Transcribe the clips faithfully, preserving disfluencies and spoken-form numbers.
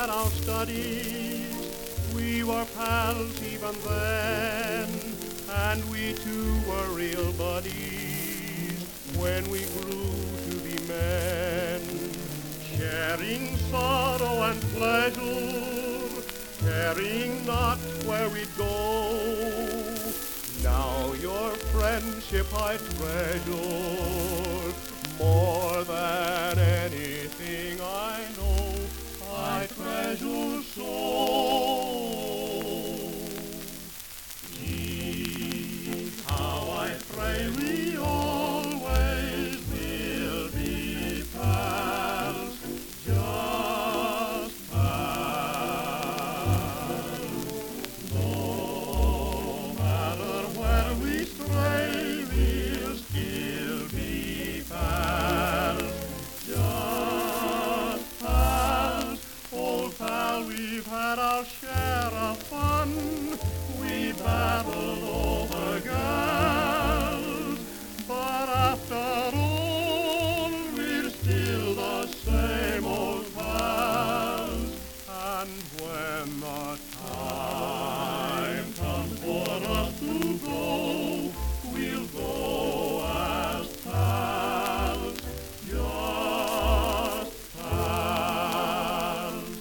had our studies, we were pals even then, and we two were real buddies when we grew to be men, sharing sorrow and pleasure, caring not where we'd go. Now your friendship I treasure more than anything I know. I treasure so. Gee, how I pray we always will be pals, just pals. No matter where we stray, we'll still be pals, just pals. Old pal, we've had our share of fun. We battled over girls, but after all, we're still the same old pals. And when the time comes for us to go, we'll go as pals, just pals.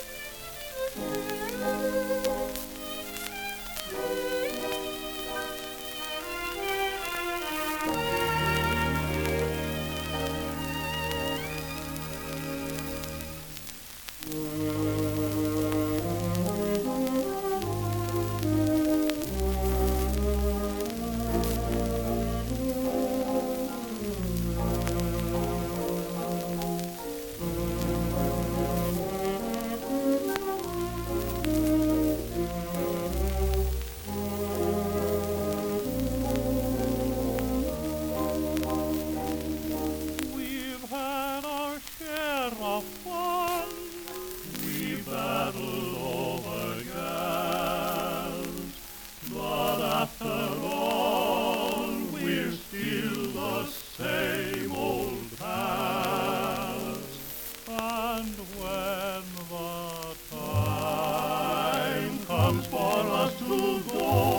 We've had our share of fun. We battled over girls, but after all, we're still the same old pals. And when the time comes for us to go,